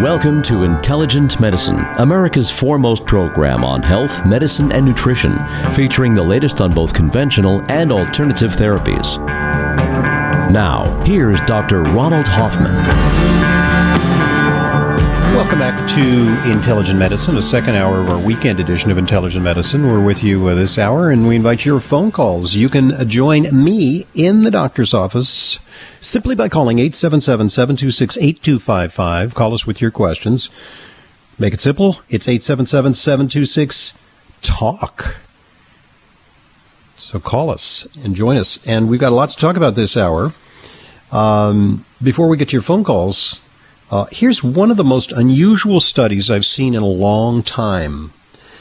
Welcome to Intelligent Medicine, America's foremost program on health, medicine, and nutrition, featuring the latest on both conventional and alternative therapies. Now, here's Dr. Ronald Hoffman. Welcome back to Intelligent Medicine, a second hour of our weekend edition of Intelligent Medicine. We're with you this hour, and we invite your phone calls. You can join me in the doctor's office simply by calling 877-726-8255. Call us with your questions. Make it simple. It's 877-726-TALK. So call us and join us. And we've got lots to talk about this hour. Before we get to your phone calls, here's one of the most unusual studies I've seen in a long time.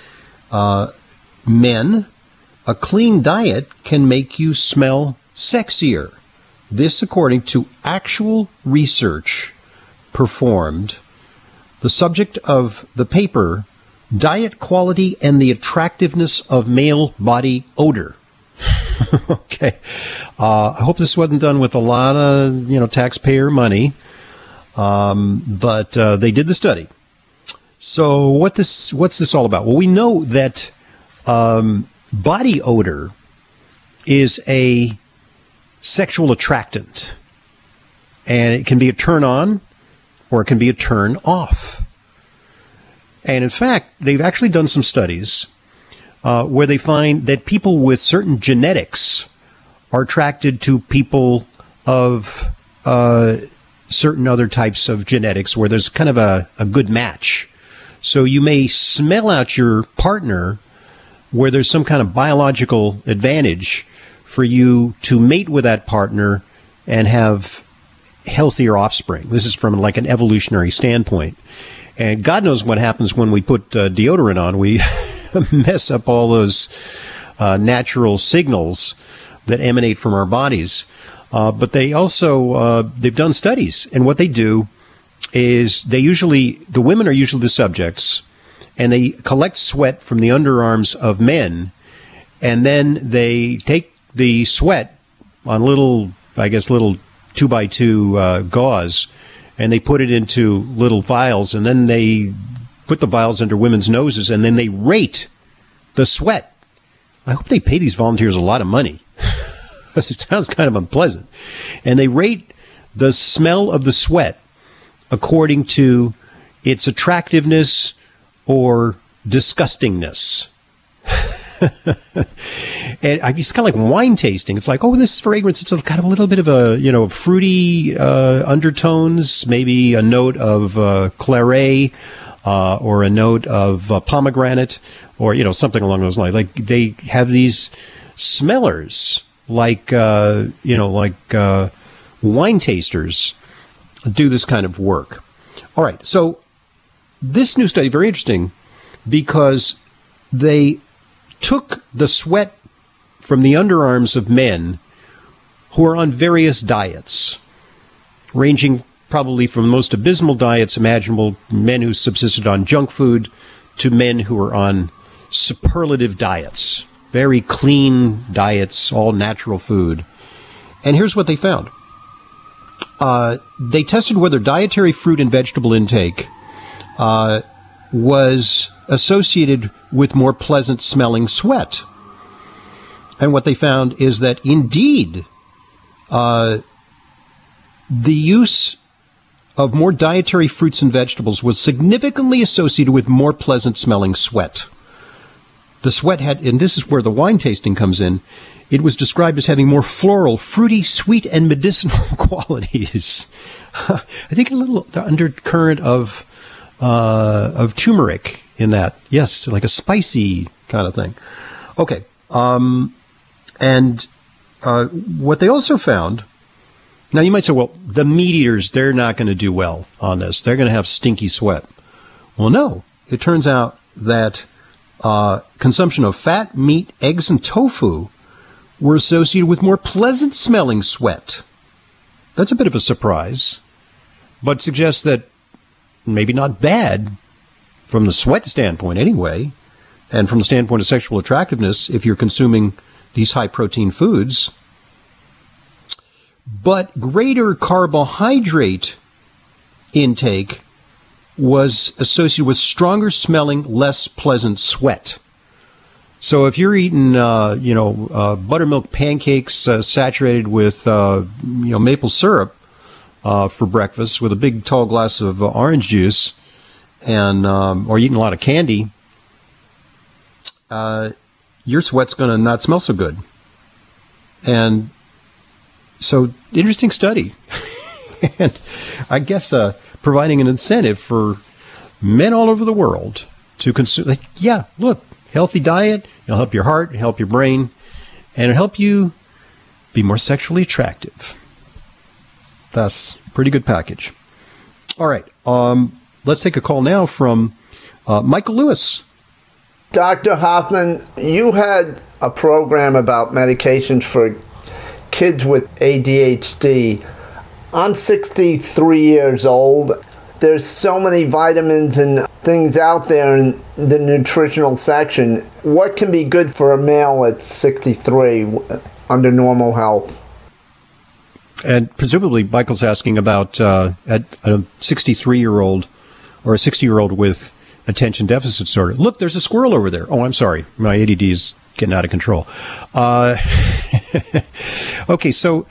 Men, a clean diet can make you smell sexier. This according to actual research performed. The subject of the paper, Diet Quality and the Attractiveness of Male Body Odor. Okay. I hope this wasn't done with a lot of, taxpayer money. But they did the study. So what's this all about? Well, we know that body odor is a sexual attractant, and it can be a turn on or it can be a turn off. And in fact, they've actually done some studies where they find that people with certain genetics are attracted to people of certain other types of genetics where there's kind of a good match. So you may smell out your partner where there's some kind of biological advantage for you to mate with that partner and have healthier offspring. This is from like an evolutionary standpoint. And God knows what happens when we put deodorant on. We mess up all those natural signals that emanate from our bodies. But they also, they've done studies, and what they do is the women are usually the subjects, and they collect sweat from the underarms of men, and then they take the sweat on little 2x2 gauze, and they put it into little vials, and then they put the vials under women's noses, and then they rate the sweat. I hope they pay these volunteers a lot of money. It sounds kind of unpleasant. And they rate the smell of the sweat according to its attractiveness or disgustingness. And it's kind of like wine tasting. It's like, oh, this fragrance, it's got a little bit of a, fruity undertones, maybe a note of claret or a note of pomegranate or, something along those lines. Like they have these smellers like wine tasters do this kind of work. All right, so this new study, very interesting, because they took the sweat from the underarms of men who are on various diets, ranging probably from the most abysmal diets imaginable, men who subsisted on junk food, to men who are on superlative diets. Very clean diets, all natural food. And here's what they found. They tested whether dietary fruit and vegetable intake was associated with more pleasant smelling sweat. And what they found is that indeed, the use of more dietary fruits and vegetables was significantly associated with more pleasant smelling sweat. The sweat had, and this is where the wine tasting comes in, it was described as having more floral, fruity, sweet, and medicinal qualities. I think a little undercurrent of turmeric in that. Yes, like a spicy kind of thing. Okay. And what they also found, now you might say, well, the meat eaters, they're not going to do well on this. They're going to have stinky sweat. Well, no. It turns out that consumption of fat, meat, eggs, and tofu were associated with more pleasant-smelling sweat. That's a bit of a surprise, but suggests that maybe not bad from the sweat standpoint anyway, and from the standpoint of sexual attractiveness if you're consuming these high-protein foods. But greater carbohydrate intake was associated with stronger smelling, less pleasant sweat. So if you're eating, buttermilk pancakes saturated with, maple syrup for breakfast with a big tall glass of orange juice, and or eating a lot of candy, your sweat's going to not smell so good. And so, interesting study. And I guess providing an incentive for men all over the world to consume, look, healthy diet, it'll help your heart, it'll help your brain, and it'll help you be more sexually attractive. That's a pretty good package. All right, let's take a call now from Michael Lewis. Dr. Hoffman, you had a program about medications for kids with ADHD. I'm 63 years old. There's so many vitamins and things out there in the nutritional section. What can be good for a male at 63 under normal health? And presumably Michael's asking about a 63-year-old or a 60-year-old with attention deficit disorder. Look, there's a squirrel over there. Oh, I'm sorry. My ADD is getting out of control. Okay, so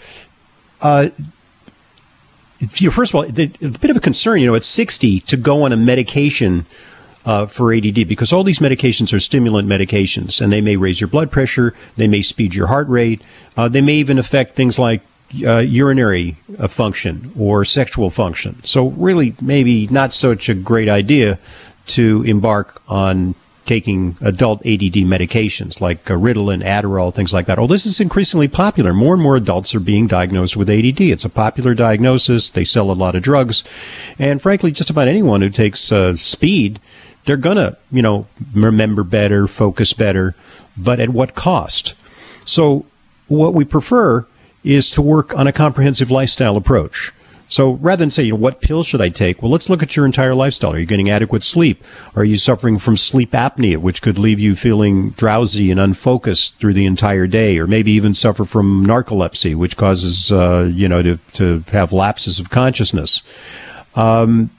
first of all, a bit of a concern, at 60 to go on a medication for ADD, because all these medications are stimulant medications, and they may raise your blood pressure, they may speed your heart rate, they may even affect things like urinary function or sexual function. So really, maybe not such a great idea to embark on taking adult ADD medications like Ritalin, Adderall, things like that. Oh, this is increasingly popular. More and more adults are being diagnosed with ADD. It's a popular diagnosis. They sell a lot of drugs. And frankly, just about anyone who takes speed, they're going to, remember better, focus better, but at what cost? So what we prefer is to work on a comprehensive lifestyle approach. So rather than say, what pills should I take? Well, let's look at your entire lifestyle. Are you getting adequate sleep? Are you suffering from sleep apnea, which could leave you feeling drowsy and unfocused through the entire day? Or maybe even suffer from narcolepsy, which causes, to have lapses of consciousness. We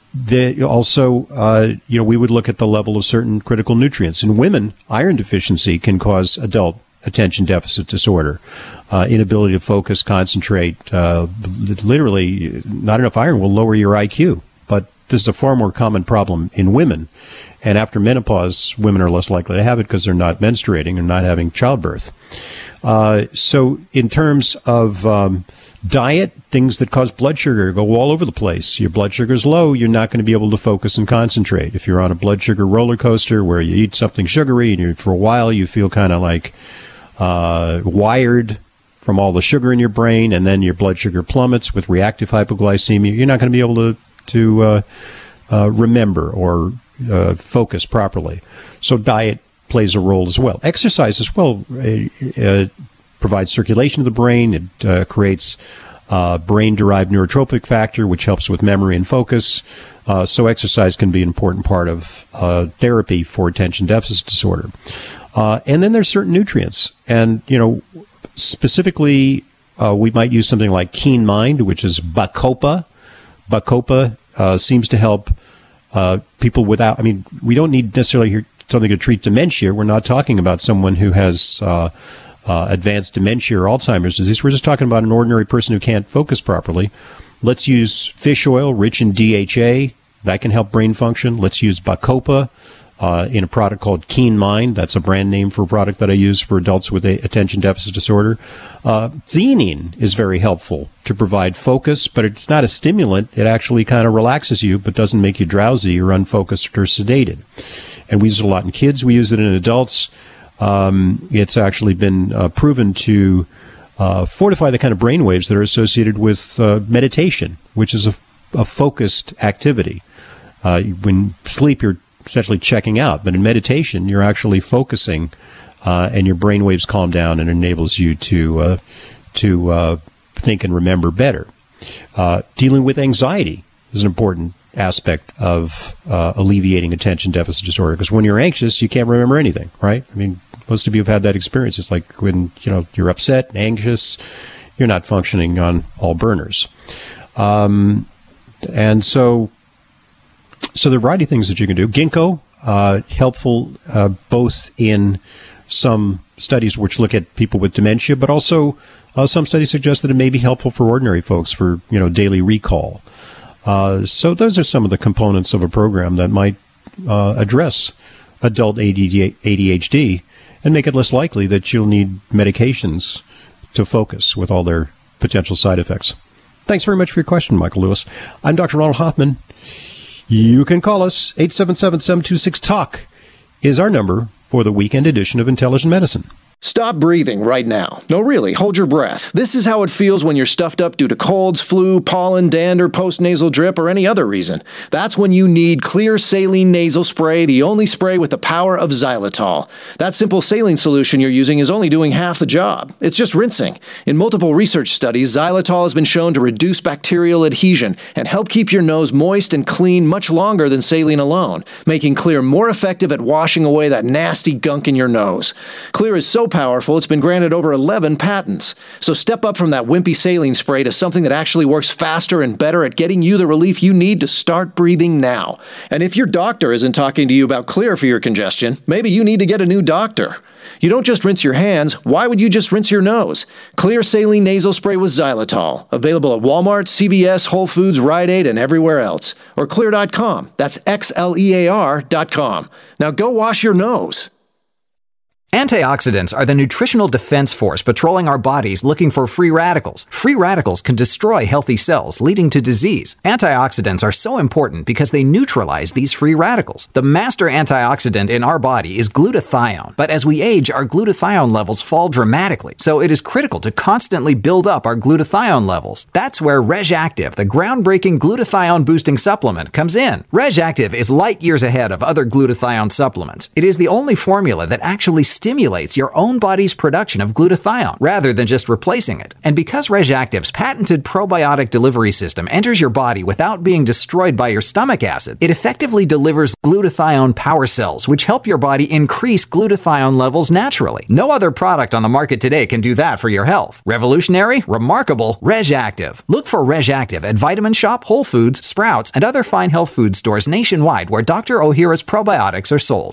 would look at the level of certain critical nutrients. In women, iron deficiency can cause adult attention deficit disorder, inability to focus, concentrate. Literally, not enough iron will lower your IQ. But this is a far more common problem in women. And after menopause, women are less likely to have it because they're not menstruating and not having childbirth. So in terms of diet, things that cause blood sugar to go all over the place. Your blood sugar is low, you're not going to be able to focus and concentrate. If you're on a blood sugar roller coaster where you eat something sugary and for a while you feel kind of like wired from all the sugar in your brain, and then your blood sugar plummets with reactive hypoglycemia, you're not going to be able to remember or focus properly. So diet plays a role as well. Exercise as well provides circulation to the brain. It creates brain-derived neurotrophic factor, which helps with memory and focus. So exercise can be an important part of therapy for attention deficit disorder. And then there's certain nutrients. And, specifically, we might use something like Keen Mind, which is Bacopa. Bacopa seems to help people without, we don't need necessarily something to treat dementia. We're not talking about someone who has advanced dementia or Alzheimer's disease. We're just talking about an ordinary person who can't focus properly. Let's use fish oil rich in DHA. That can help brain function. Let's use Bacopa in a product called Keen Mind. That's a brand name for a product that I use for adults with attention deficit disorder. Theanine is very helpful to provide focus, but it's not a stimulant. It actually kind of relaxes you, but doesn't make you drowsy or unfocused or sedated. And we use it a lot in kids. We use it in adults. It's actually been proven to fortify the kind of brain waves that are associated with meditation, which is a focused activity. When sleep, you're essentially checking out, but in meditation, you're actually focusing, and your brain waves calm down and enables you to think and remember better. Dealing with anxiety is an important aspect of alleviating attention deficit disorder, because when you're anxious, you can't remember anything, right? Most of you have had that experience. It's like when you're upset and anxious, you're not functioning on all burners. And so So there are a variety of things that you can do. Ginkgo, helpful both in some studies which look at people with dementia, but also some studies suggest that it may be helpful for ordinary folks for, daily recall. So those are some of the components of a program that might address adult ADHD and make it less likely that you'll need medications to focus with all their potential side effects. Thanks very much for your question, Michael Lewis. I'm Dr. Ronald Hoffman. You can call us. 877-726-TALK is our number for the weekend edition of Intelligent Medicine. Stop breathing right now. No, really, hold your breath. This is how it feels when you're stuffed up due to colds, flu, pollen, dander, postnasal drip, or any other reason. That's when you need Clear Saline Nasal Spray, the only spray with the power of xylitol. That simple saline solution you're using is only doing half the job. It's just rinsing. In multiple research studies, xylitol has been shown to reduce bacterial adhesion and help keep your nose moist and clean much longer than saline alone, making Clear more effective at washing away that nasty gunk in your nose. Clear is so powerful, it's been granted over 11 patents. So step up from that wimpy saline spray to something that actually works faster and better at getting you the relief you need to start breathing now. And if your doctor isn't talking to you about Clear for your congestion, maybe you need to get a new doctor. You don't just rinse your hands. Why would you just rinse your nose? Clear Saline Nasal Spray with xylitol. Available at Walmart, CVS, Whole Foods, Rite Aid, and everywhere else. Or Clear.com. That's XLEAR.com. Now go wash your nose. Antioxidants are the nutritional defense force patrolling our bodies looking for free radicals. Free radicals can destroy healthy cells, leading to disease. Antioxidants are so important because they neutralize these free radicals. The master antioxidant in our body is glutathione, but as we age, our glutathione levels fall dramatically, so it is critical to constantly build up our glutathione levels. That's where RegActive, the groundbreaking glutathione-boosting supplement, comes in. RegActive is light years ahead of other glutathione supplements. It is the only formula that actually stimulates your own body's production of glutathione rather than just replacing it. And because RegActive's patented probiotic delivery system enters your body without being destroyed by your stomach acid, it effectively delivers glutathione power cells, which help your body increase glutathione levels naturally. No other product on the market today can do that for your health. Revolutionary, remarkable, RegActive. Look for RegActive at Vitamin Shop, Whole Foods, Sprouts, and other fine health food stores nationwide where Dr. Ohhira's probiotics are sold.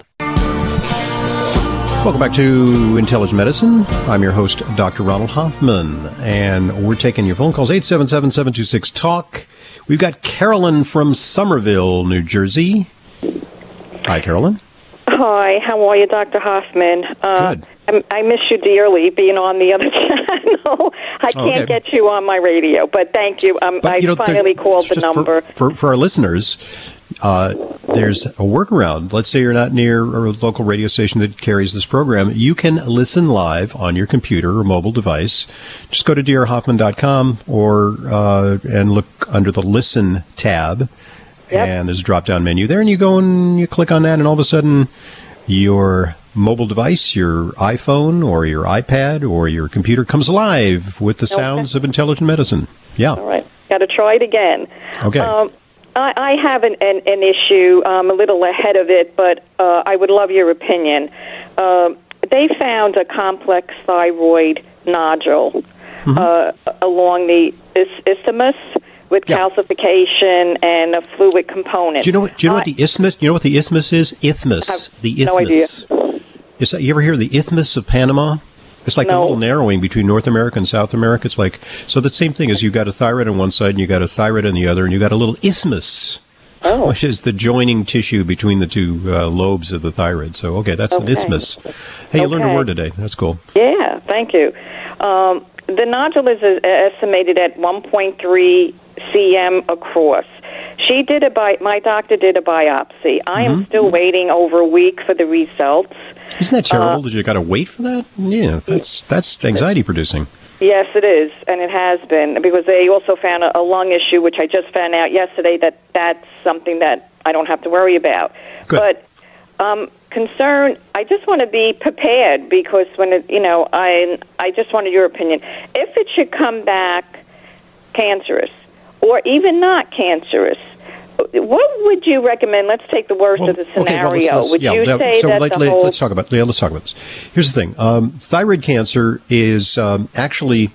Welcome back to Intelligent Medicine. I'm your host, Dr. Ronald Hoffman, and we're taking your phone calls, 877-726-TALK. We've got Carolyn from Somerville, New Jersey. Hi, Carolyn. Hi, how are you, Dr. Hoffman? Good. I miss you dearly being on the other channel. I can't get you on my radio, but thank you. I finally called the number. For our listeners, there's a workaround. Let's say you're not near a local radio station that carries this program. You can listen live on your computer or mobile device. Just go to drhoffman.com and look under the Listen tab. Yep. And there's a drop-down menu there, and you go and you click on that, and all of a sudden your mobile device, your iPhone or your iPad or your computer comes alive with the sounds of Intelligent Medicine. Yeah. All right. Got to try it again. Okay. I have an issue. I'm a little ahead of it, but I would love your opinion. They found a complex thyroid nodule along the isthmus with calcification and a fluid component. Do you know what the isthmus? You know what the isthmus is? Isthmus. The isthmus. No idea. You ever hear the Isthmus of Panama? It's like a little narrowing between North America and South America. It's like, so the same thing is you've got a thyroid on one side and you've got a thyroid on the other, and you've got a little isthmus, which is the joining tissue between the two lobes of the thyroid. So, that's an isthmus. Hey, you learned a word today. That's cool. Yeah, thank you. The nodule is estimated at 1.3 cm across. My doctor did a biopsy. I am still waiting over a week for the results. Isn't that terrible that you got to wait for that? Yeah, that's anxiety producing. Yes, it is, and it has been, because they also found a lung issue, which I just found out yesterday that's something that I don't have to worry about. Good. But concern, I just want to be prepared, because when I just wanted your opinion. If it should come back cancerous, or even not cancerous, what would you recommend? Let's take the worst of the scenario. Let's talk about this. Here's the thing: thyroid cancer is actually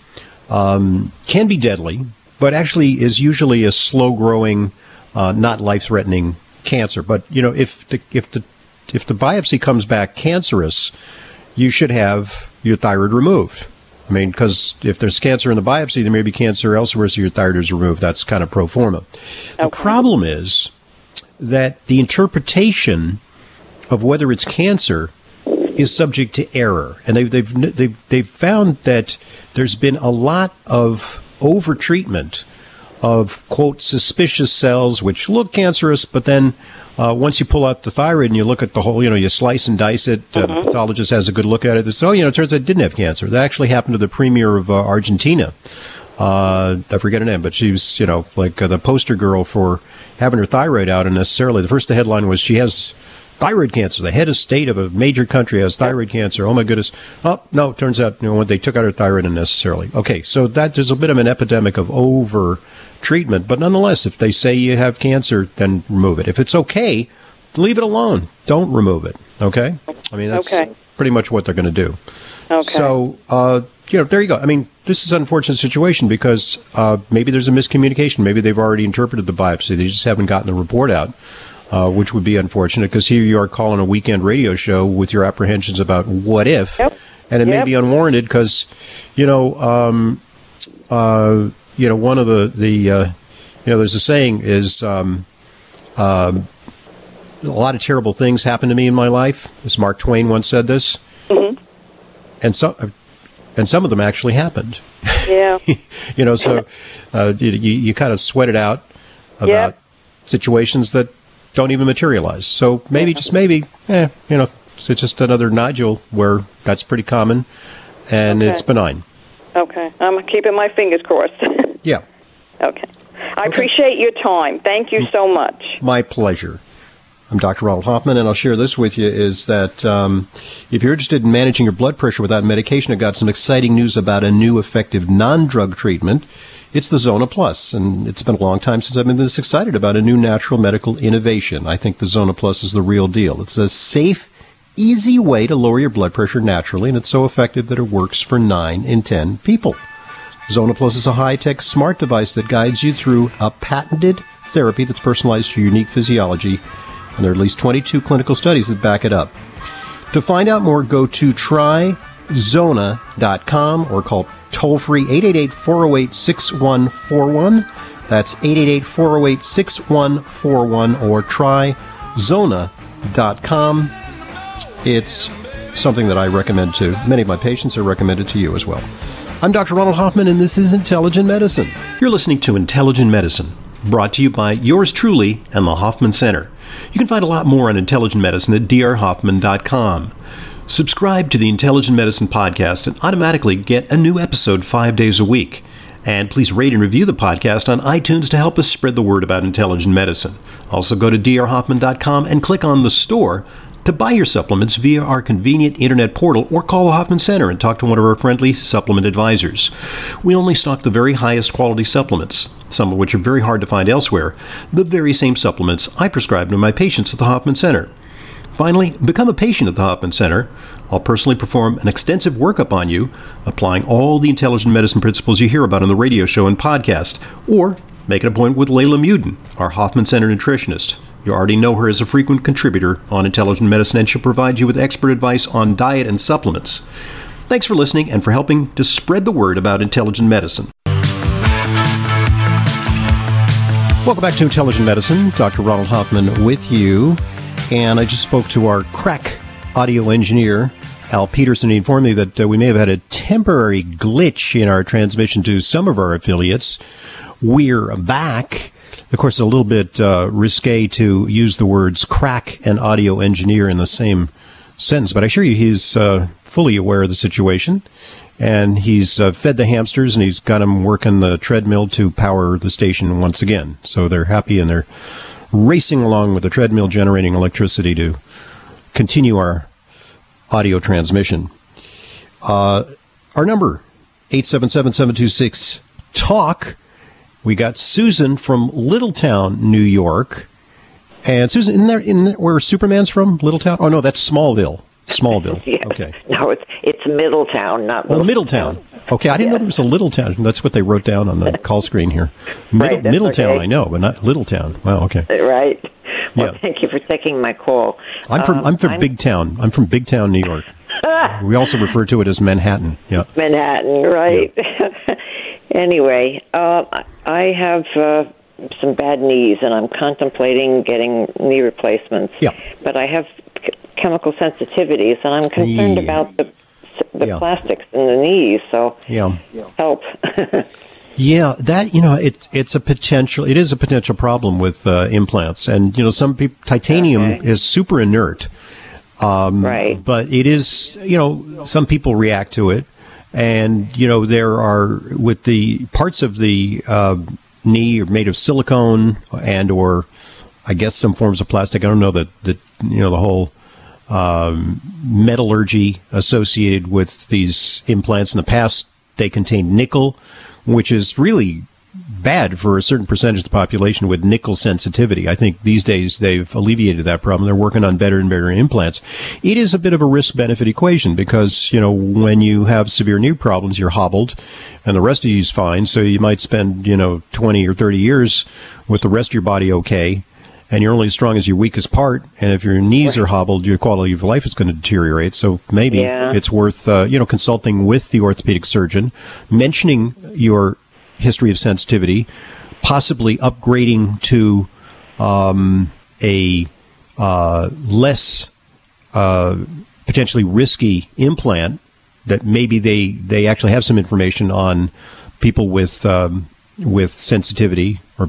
can be deadly, but actually is usually a slow-growing, not life-threatening cancer. But, if the biopsy comes back cancerous, you should have your thyroid removed. I mean, because if there's cancer in the biopsy, there may be cancer elsewhere, so your thyroid is removed. That's kind of pro forma. The problem is that the interpretation of whether it's cancer is subject to error, and they've found that there's been a lot of overtreatment of, quote, suspicious cells which look cancerous, but then once you pull out the thyroid and you look at the whole, you slice and dice it, the pathologist has a good look at it. They say, it turns out it didn't have cancer. That actually happened to the premier of Argentina. I forget her name, but she was, like the poster girl for having her thyroid out, and necessarily the headline was she has thyroid cancer. The head of state of a major country has thyroid cancer. Oh, my goodness. Oh, no, it turns out when they took out her thyroid unnecessarily. Okay, so there's a bit of an epidemic of over-treatment. But nonetheless, if they say you have cancer, then remove it. If it's okay, leave it alone. Don't remove it, okay? I mean, that's pretty much what they're going to do. Okay. So, there you go. I mean, this is an unfortunate situation because maybe there's a miscommunication. Maybe they've already interpreted the biopsy. They just haven't gotten the report out. Which would be unfortunate because here you are calling a weekend radio show with your apprehensions about what if, and it may be unwarranted because, one of the there's a saying is a lot of terrible things happen to me in my life. As Mark Twain once said this, and some of them actually happened. Yeah, so you kind of sweat it out about situations that don't even materialize. So maybe, just maybe, it's just another nodule where that's pretty common, and it's benign. Okay. I'm keeping my fingers crossed. Yeah. Okay. I appreciate your time. Thank you so much. My pleasure. I'm Dr. Ronald Hoffman, and I'll share this with you, is that if you're interested in managing your blood pressure without medication, I've got some exciting news about a new effective non-drug treatment. It's the Zona Plus, and it's been a long time since I've been this excited about a new natural medical innovation. I think the Zona Plus is the real deal. It's a safe, easy way to lower your blood pressure naturally, and it's so effective that it works for 9 in 10 people. Zona Plus is a high-tech smart device that guides you through a patented therapy that's personalized to your unique physiology, and there are at least 22 clinical studies that back it up. To find out more, go to tryzona.com or call toll-free 888-408-6141. That's 888-408-6141 or tryzona.com. It's something that I recommend to many of my patients. I recommend it to you as well. I'm Dr. Ronald Hoffman, and this is Intelligent Medicine. You're listening to Intelligent Medicine, brought to you by yours truly and the Hoffman Center. You can find a lot more on intelligent medicine at drhoffman.com. Subscribe to the Intelligent Medicine podcast and automatically get a new episode 5 days a week. And please rate and review the podcast on iTunes to help us spread the word about intelligent medicine. Also go to drhoffman.com and click on the store to buy your supplements via our convenient internet portal, or call the Hoffman Center and talk to one of our friendly supplement advisors. We only stock the very highest quality supplements, some of which are very hard to find elsewhere, the very same supplements I prescribe to my patients at the Hoffman Center. Finally, become a patient at the Hoffman Center. I'll personally perform an extensive workup on you, applying all the intelligent medicine principles you hear about on the radio show and podcast, or make an appointment with Layla Muden, our Hoffman Center nutritionist. You already know her as a frequent contributor on Intelligent Medicine, and she'll provide you with expert advice on diet and supplements. Thanks for listening and for helping to spread the word about intelligent medicine. Welcome back to Intelligent Medicine. Dr. Ronald Hoffman with you. And I just spoke to our crack audio engineer, Al Peterson. He informed me that we may have had a temporary glitch in our transmission to some of our affiliates. We're back. Of course, it's a little bit risque to use the words crack and audio engineer in the same sentence, but I assure you he's fully aware of the situation, and he's fed the hamsters, and he's got them working the treadmill to power the station once again. So they're happy, and they're racing along with the treadmill generating electricity to continue our audio transmission. Our number, 877-726-TALK. We got Susan from Littletown, New York. And Susan, isn't there where Superman's from? Littletown? Oh, no, that's Smallville. Yes. Okay. No, it's Middletown, not Littletown. Oh, Middletown. Okay, I didn't know there was a Littletown. That's what they wrote down on the call screen here. Right, Middletown, okay. I know, but not Littletown. Wow, okay. Right. Well, thank you for taking my call. I'm from Big Town. I'm from Big Town, New York. We also refer to it as Manhattan. Yeah. Manhattan, right? Yeah. Anyway, I have some bad knees, and I'm contemplating getting knee replacements. Yeah. But I have chemical sensitivities, and I'm concerned about the plastics in the knees. So help. Yeah, that it's a potential. It is a potential problem with implants, and some people titanium is super inert. Right. But it is, some people react to it, and there are with the parts of the knee are made of silicone and or I guess some forms of plastic. I don't know that the whole metallurgy associated with these implants. In the past, they contained nickel, which is really bad for a certain percentage of the population with nickel sensitivity. I think these days they've alleviated that problem. They're working on better and better implants. It is a bit of a risk-benefit equation because, when you have severe knee problems, you're hobbled and the rest of you is fine. So you might spend, 20 or 30 years with the rest of your body okay, and you're only as strong as your weakest part. And if your knees are hobbled, your quality of life is going to deteriorate. So maybe it's worth, consulting with the orthopedic surgeon, mentioning your history of sensitivity, possibly upgrading to a less potentially risky implant that maybe they actually have some information on people with sensitivity, or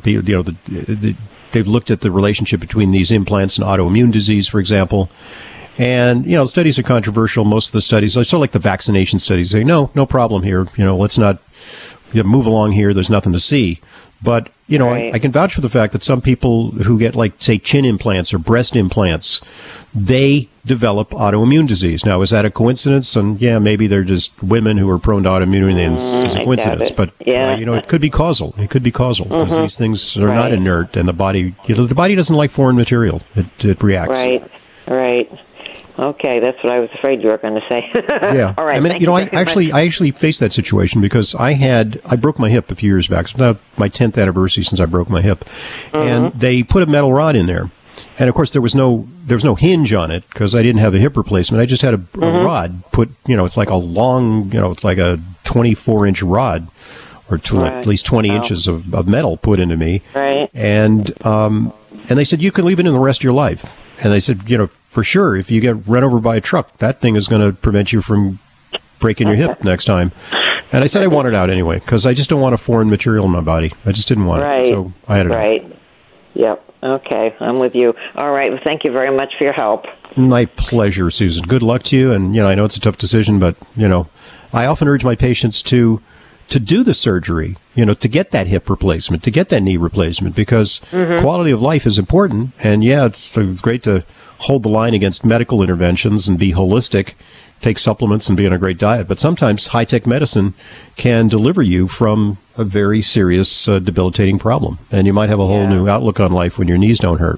they've looked at the relationship between these implants and autoimmune disease, for example. And, studies are controversial. Most of the studies, sort of like the vaccination studies, say, no problem here. Let's not move along here. There's nothing to see. But, I can vouch for the fact that some people who get, say, chin implants or breast implants, they develop autoimmune disease. Now, is that a coincidence? And, maybe they're just women who are prone to autoimmunity and it's a coincidence. But, it could be causal. It could be causal because these things are not inert, and the body, the body doesn't like foreign material. It reacts. Right. Okay, that's what I was afraid you were going to say. Yeah. All right. I mean, I actually faced that situation because I broke my hip a few years back. It's about my 10th anniversary since I broke my hip, and they put a metal rod in there, and of course there was no hinge on it because I didn't have a hip replacement. I just had a rod put. It's like a long, it's like a 24-inch rod, or at least 20 inches of metal put into me. Right. And they said you can leave it in the rest of your life, and they said for sure, if you get run over by a truck, that thing is going to prevent you from breaking your hip next time. And I said I want it out anyway, because I just don't want a foreign material in my body. I just didn't want it. So I had it out. Yep. Okay. I'm with you. All right. Well, thank you very much for your help. My pleasure, Susan. Good luck to you. And, I know it's a tough decision, but, I often urge my patients to do the surgery, to get that hip replacement, to get that knee replacement, because quality of life is important. And, it's great to hold the line against medical interventions and be holistic, take supplements and be on a great diet. But sometimes high-tech medicine can deliver you from a very serious, debilitating problem. And you might have a whole new outlook on life when your knees don't hurt.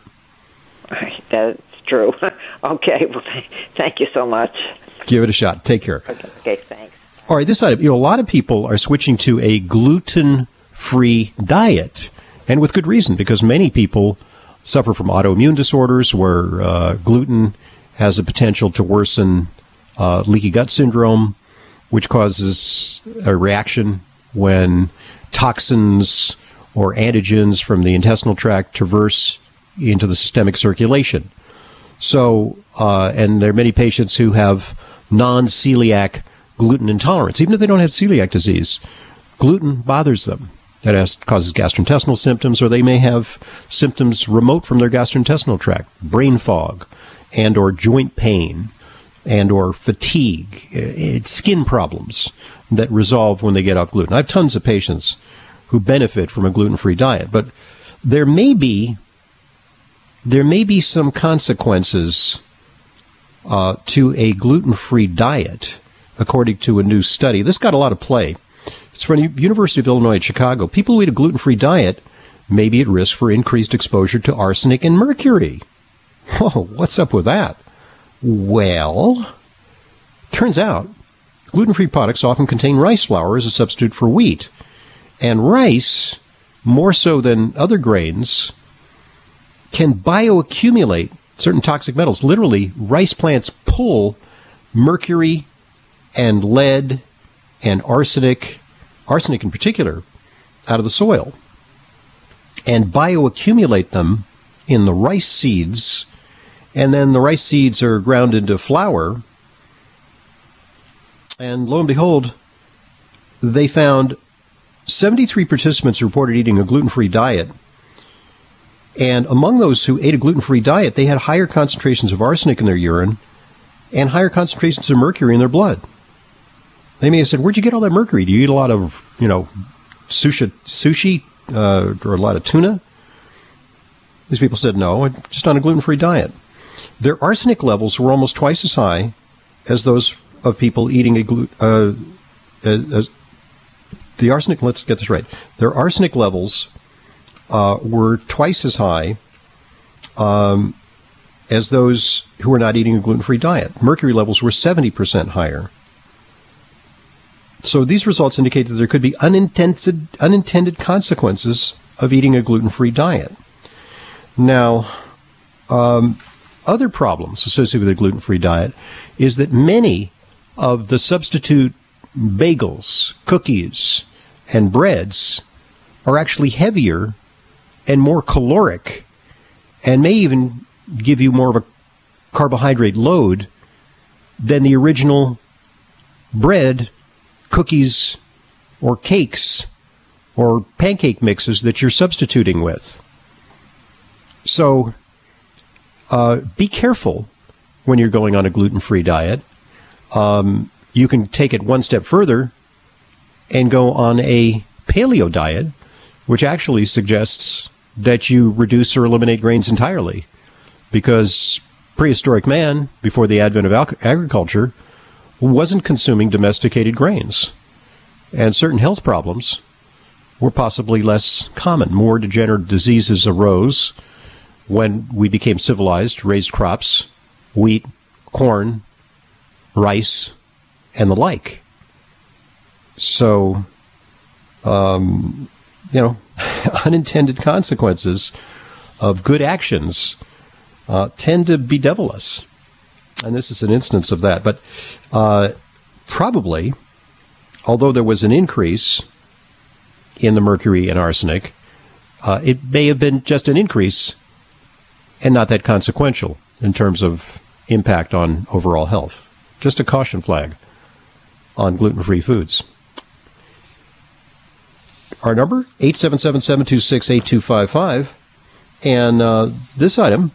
That's true. Okay. Well, thank you so much. Give it a shot. Take care. Okay, thanks. All right, this side, a lot of people are switching to a gluten-free diet, and with good reason, because many people suffer from autoimmune disorders where gluten has the potential to worsen leaky gut syndrome, which causes a reaction when toxins or antigens from the intestinal tract traverse into the systemic circulation. So, and there are many patients who have non-celiac gluten intolerance. Even if they don't have celiac disease, gluten bothers them. That causes gastrointestinal symptoms, or they may have symptoms remote from their gastrointestinal tract, brain fog, and or joint pain, and or fatigue, skin problems that resolve when they get off gluten. I have tons of patients who benefit from a gluten-free diet, but there may be some consequences to a gluten-free diet, according to a new study. This got a lot of play. It's from the University of Illinois at Chicago. People who eat a gluten-free diet may be at risk for increased exposure to arsenic and mercury. Oh, what's up with that? Well, turns out gluten-free products often contain rice flour as a substitute for wheat. And rice, more so than other grains, can bioaccumulate certain toxic metals. Literally, rice plants pull mercury and lead and arsenic in particular, out of the soil and bioaccumulate them in the rice seeds. And then the rice seeds are ground into flour. And lo and behold, they found 73 participants reported eating a gluten-free diet. And among those who ate a gluten-free diet, they had higher concentrations of arsenic in their urine and higher concentrations of mercury in their blood. They may have said, where'd you get all that mercury? Do you eat a lot of, sushi or a lot of tuna? These people said, no, I'm just on a gluten-free diet. Their arsenic levels were almost twice as high as those of people eating the arsenic, let's get this right. Their arsenic levels were twice as high as those who were not eating a gluten-free diet. Mercury levels were 70% higher. So these results indicate that there could be unintended consequences of eating a gluten-free diet. Now, other problems associated with a gluten-free diet is that many of the substitute bagels, cookies, and breads are actually heavier and more caloric and may even give you more of a carbohydrate load than the original bread, cookies, or cakes or pancake mixes that you're substituting with. So be careful when you're going on a gluten-free diet. You can take it one step further and go on a paleo diet, which actually suggests that you reduce or eliminate grains entirely, because prehistoric man, before the advent of agriculture, wasn't consuming domesticated grains, and certain health problems were possibly less common. More degenerative diseases arose when we became civilized, raised crops, wheat, corn, rice, and the like. So, unintended consequences of good actions tend to bedevil us. And this is an instance of that. But probably, although there was an increase in the mercury and arsenic, it may have been just an increase and not that consequential in terms of impact on overall health. Just a caution flag on gluten-free foods. Our number, 877-726-8255. And this item,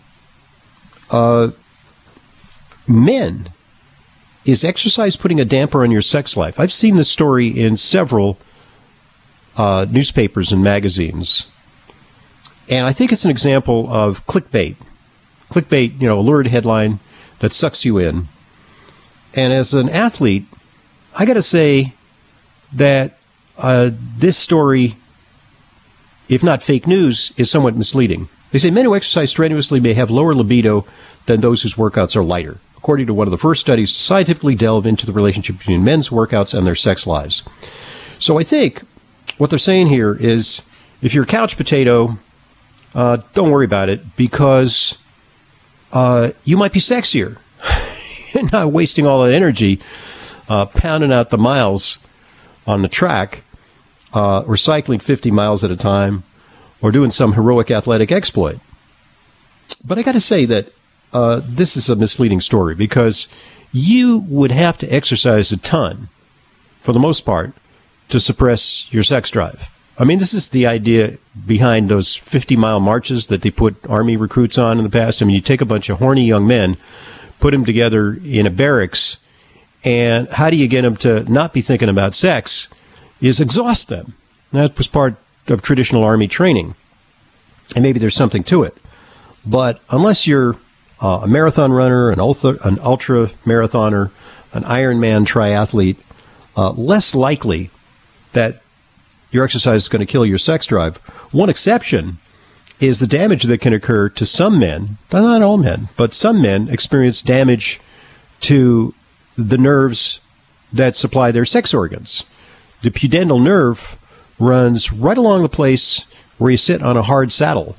men, is exercise putting a damper on your sex life? I've seen this story in several newspapers and magazines. And I think it's an example of clickbait. Clickbait, a lurid headline that sucks you in. And as an athlete, I got to say that this story, if not fake news, is somewhat misleading. They say men who exercise strenuously may have lower libido than those whose workouts are lighter, according to one of the first studies to scientifically delve into the relationship between men's workouts and their sex lives. So I think what they're saying here is, if you're a couch potato, don't worry about it, because you might be sexier. You're not wasting all that energy pounding out the miles on the track, or cycling 50 miles at a time, or doing some heroic athletic exploit. But I got to say that this is a misleading story, because you would have to exercise a ton, for the most part, to suppress your sex drive. I mean, this is the idea behind those 50-mile marches that they put Army recruits on in the past. I mean, you take a bunch of horny young men, put them together in a barracks, and how do you get them to not be thinking about sex is exhaust them. That was part of traditional Army training, and maybe there's something to it. But unless you're a marathon runner, an ultra marathoner, an Ironman triathlete, less likely that your exercise is going to kill your sex drive. One exception is the damage that can occur to some men, not all men, but some men experience damage to the nerves that supply their sex organs. The pudendal nerve runs right along the place where you sit on a hard saddle,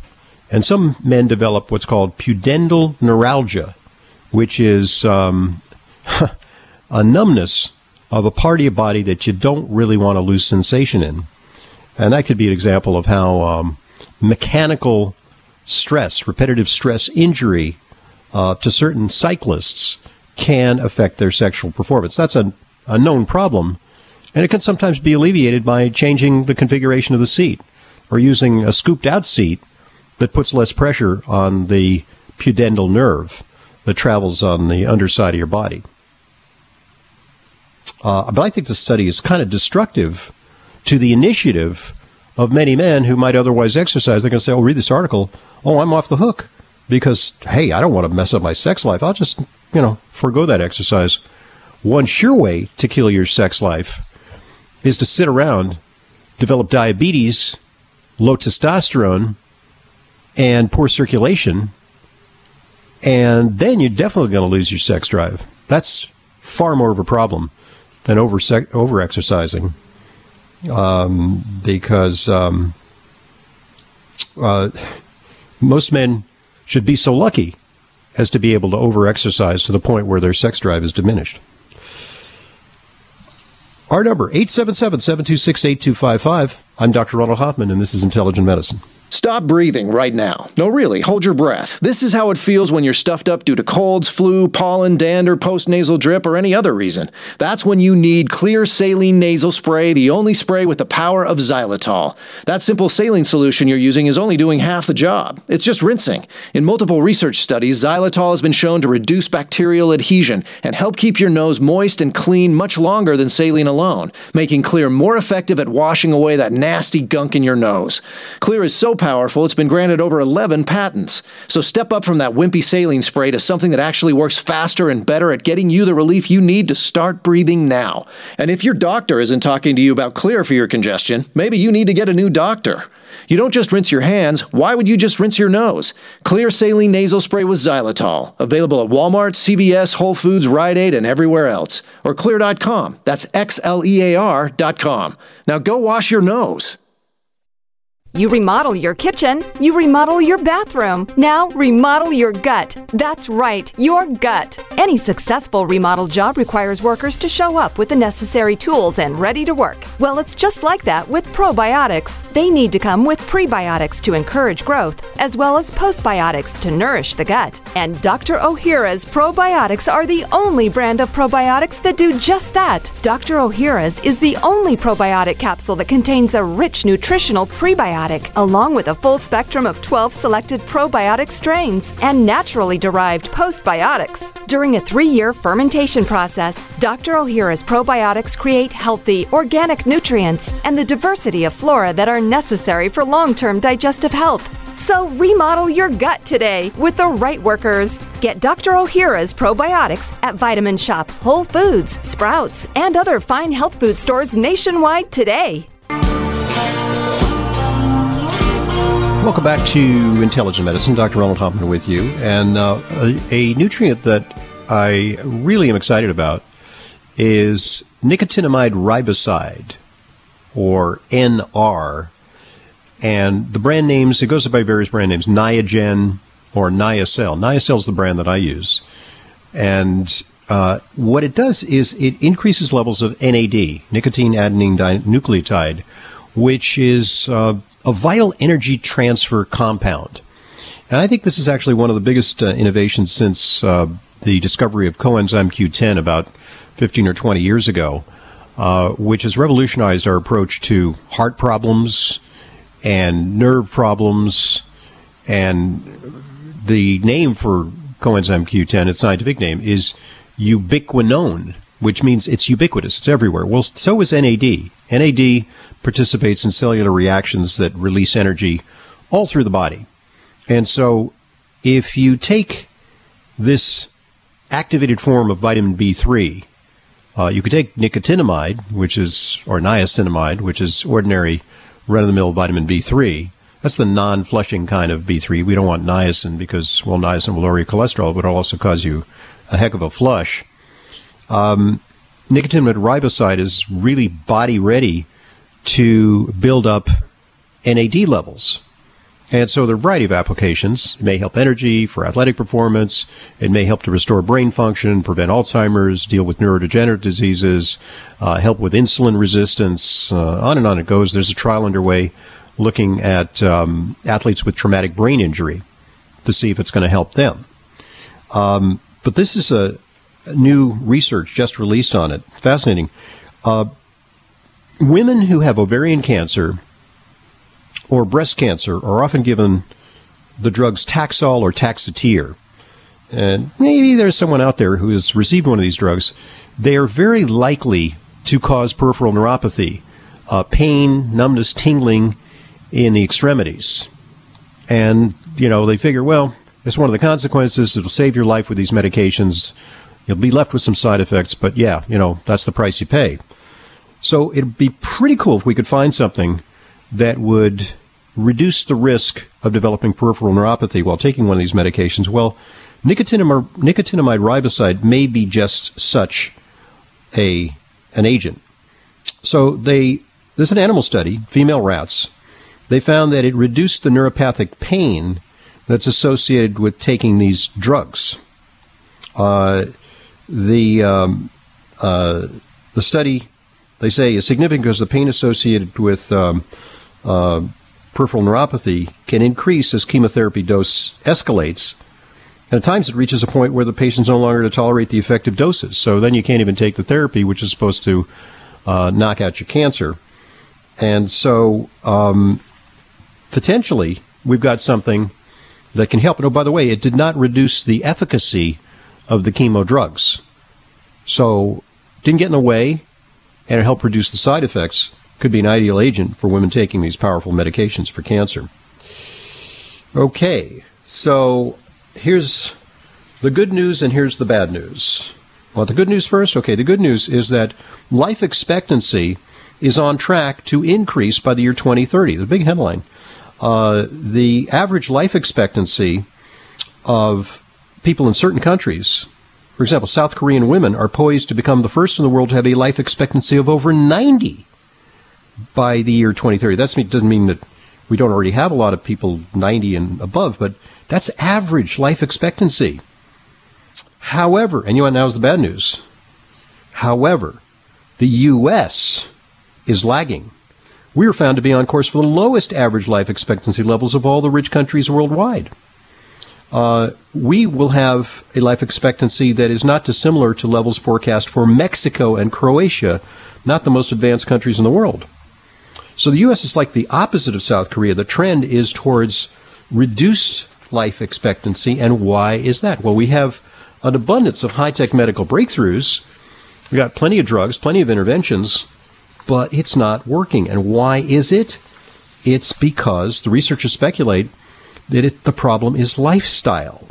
And some men develop what's called pudendal neuralgia, which is a numbness of a part of your body that you don't really want to lose sensation in. And that could be an example of how mechanical stress, repetitive stress injury to certain cyclists can affect their sexual performance. That's a known problem, and it can sometimes be alleviated by changing the configuration of the seat or using a scooped-out seat that puts less pressure on the pudendal nerve that travels on the underside of your body. But I think the study is kind of destructive to the initiative of many men who might otherwise exercise. They're going to say, oh, read this article. Oh, I'm off the hook because, hey, I don't want to mess up my sex life. I'll just, forego that exercise. One sure way to kill your sex life is to sit around, develop diabetes, low testosterone, and poor circulation, and then you're definitely going to lose your sex drive. That's far more of a problem than over-exercising. Because most men should be so lucky as to be able to over-exercise to the point where their sex drive is diminished. Our number, 877-726-8255. I'm Dr. Ronald Hoffman, and this is Intelligent Medicine. Stop breathing right now. No, really, hold your breath. This is how it feels when you're stuffed up due to colds, flu, pollen, dander, postnasal drip, or any other reason. That's when you need Clear Saline Nasal Spray, the only spray with the power of xylitol. That simple saline solution you're using is only doing half the job. It's just rinsing. In multiple research studies, xylitol has been shown to reduce bacterial adhesion and help keep your nose moist and clean much longer than saline alone, making Clear more effective at washing away that nasty gunk in your nose. Clear is so powerful, it's been granted over 11 patents. So step up from that wimpy saline spray to something that actually works faster and better at getting you the relief you need to start breathing now. And if your doctor isn't talking to you about Clear for your congestion, maybe you need to get a new doctor. You don't just rinse your hands. Why would you just rinse your nose? Clear Saline Nasal Spray with xylitol. Available at Walmart, CVS, Whole Foods, Rite Aid, and everywhere else. Or Clear.com. That's XLEAR.com. Now go wash your nose. You remodel your kitchen, you remodel your bathroom. Now remodel your gut. That's right, your gut. Any successful remodel job requires workers to show up with the necessary tools and ready to work. Well, it's just like that with probiotics. They need to come with prebiotics to encourage growth, as well as postbiotics to nourish the gut. And Dr. Ohhira's probiotics are the only brand of probiotics that do just that. Dr. Ohhira's is the only probiotic capsule that contains a rich nutritional prebiotic, along with a full spectrum of 12 selected probiotic strains and naturally derived postbiotics. During a 3-year fermentation process, Dr. Ohhira's probiotics create healthy, organic nutrients and the diversity of flora that are necessary for long-term digestive health. So remodel your gut today with the right workers. Get Dr. Ohhira's probiotics at Vitamin Shop, Whole Foods, Sprouts, and other fine health food stores nationwide today. Welcome back to Intelligent Medicine. Dr. Ronald Hoffman with you. And a nutrient that I really am excited about is nicotinamide riboside, or NR. And the brand names, it goes by various brand names, Niagen or Niacel. Niacel is the brand that I use. And what it does is it increases levels of NAD, nicotine adenine dinucleotide, which is a vital energy transfer compound. And I think this is actually one of the biggest innovations since the discovery of coenzyme Q10 about 15 or 20 years ago, which has revolutionized our approach to heart problems and nerve problems. And the name for coenzyme Q10, its scientific name, is ubiquinone, which means it's ubiquitous. It's everywhere. Well, so is NAD. NAD participates in cellular reactions that release energy all through the body. And so if you take this activated form of vitamin B3, you could take nicotinamide, or niacinamide, which is ordinary run-of-the-mill vitamin B3. That's the non-flushing kind of B3. We don't want niacin because, well, niacin will lower your cholesterol, but it'll also cause you a heck of a flush. Nicotinamide riboside is really body ready to build up NAD levels. And so there are a variety of applications. It may help energy, for athletic performance. It may help to restore brain function, prevent Alzheimer's, deal with neurodegenerative diseases, help with insulin resistance, on and on it goes. There's a trial underway looking at athletes with traumatic brain injury to see if it's going to help them. But this is a new research just released on it. Fascinating. Women who have ovarian cancer or breast cancer are often given the drugs Taxol or Taxotere. And maybe there's someone out there who has received one of these drugs. They are very likely to cause peripheral neuropathy, pain, numbness, tingling in the extremities. And, they figure, well, it's one of the consequences. It'll save your life with these medications. You'll be left with some side effects, but yeah, that's the price you pay. So it'd be pretty cool if we could find something that would reduce the risk of developing peripheral neuropathy while taking one of these medications. Well, nicotinamide riboside may be just such an agent. So this is an animal study, female rats. They found that it reduced the neuropathic pain that's associated with taking these drugs. The study, they say, is significant because the pain associated with peripheral neuropathy can increase as chemotherapy dose escalates. And at times it reaches a point where the patient's no longer to tolerate the effective doses. So then you can't even take the therapy, which is supposed to knock out your cancer. And so potentially we've got something that can help. And oh, by the way, it did not reduce the efficacy of the chemo drugs. So it didn't get in the way, and it helped reduce the side effects. Could be an ideal agent for women taking these powerful medications for cancer. Okay, so here's the good news and here's the bad news. Want the good news first? Okay, the good news is that life expectancy is on track to increase by the year 2030. The big headline. The average life expectancy of people in certain countries, for example, South Korean women, are poised to become the first in the world to have a life expectancy of over 90 by the year 2030. That doesn't mean that we don't already have a lot of people 90 and above, but that's average life expectancy. However, and now's the bad news. However, the U.S. is lagging. We are found to be on course for the lowest average life expectancy levels of all the rich countries worldwide. We will have a life expectancy that is not dissimilar to levels forecast for Mexico and Croatia, not the most advanced countries in the world. So the U.S. is like the opposite of South Korea. The trend is towards reduced life expectancy. And why is that? Well, we have an abundance of high-tech medical breakthroughs. We've got plenty of drugs, plenty of interventions, but it's not working. And why is it? It's because the researchers speculate that the problem is lifestyle.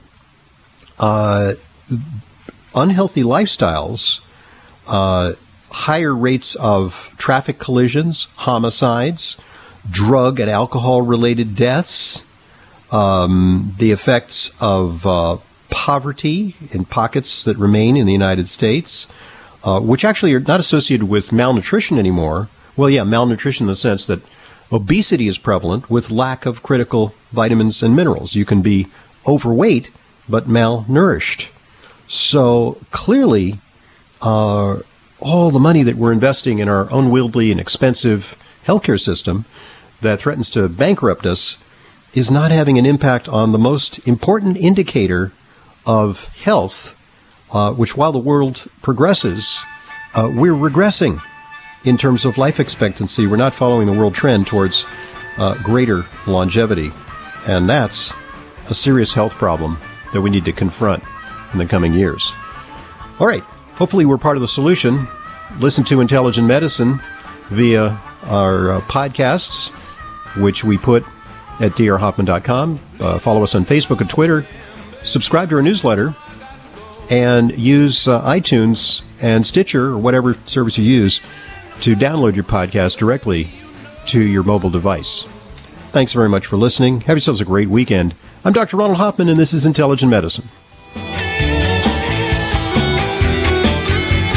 Unhealthy lifestyles, higher rates of traffic collisions, homicides, drug and alcohol-related deaths, the effects of poverty in pockets that remain in the United States, which actually are not associated with malnutrition anymore. Well, yeah, malnutrition in the sense that obesity is prevalent with lack of critical vitamins and minerals. You can be overweight but malnourished. So clearly, all the money that we're investing in our unwieldy and expensive healthcare system that threatens to bankrupt us is not having an impact on the most important indicator of health, which while the world progresses, we're regressing in terms of life expectancy. We're not following the world trend towards greater longevity. And that's a serious health problem that we need to confront in the coming years. All right. Hopefully we're part of the solution. Listen to Intelligent Medicine via our podcasts, which we put at drhoffman.com. Follow us on Facebook and Twitter. Subscribe to our newsletter. And use iTunes and Stitcher, or whatever service you use, to download your podcast directly to your mobile device. Thanks very much for listening. Have yourselves a great weekend. I'm Dr. Ronald Hoffman, and this is Intelligent Medicine.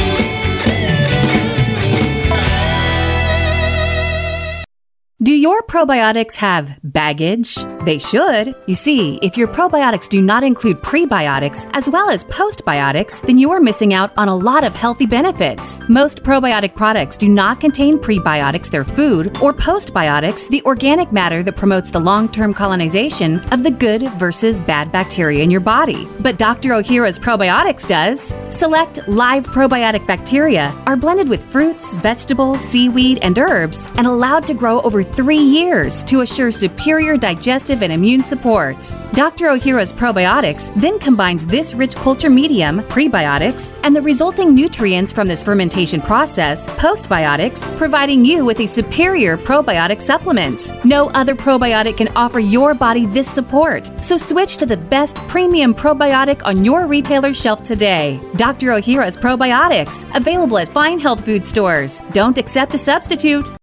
Do your probiotics have baggage. They should. You see, if your probiotics do not include prebiotics as well as postbiotics, then you are missing out on a lot of healthy benefits. Most probiotic products do not contain prebiotics, their food, or postbiotics, the organic matter that promotes the long-term colonization of the good versus bad bacteria in your body. But Dr. Ohhira's Probiotics does. Select live probiotic bacteria are blended with fruits, vegetables, seaweed, and herbs and allowed to grow over 3 years to assure superior digestive and immune support. Dr. Ohhira's Probiotics then combines this rich culture medium, prebiotics, and the resulting nutrients from this fermentation process, postbiotics, providing you with a superior probiotic supplement. No other probiotic can offer your body this support, so switch to the best premium probiotic on your retailer shelf today. Dr. Ohhira's Probiotics, available at fine health food stores. Don't accept a substitute.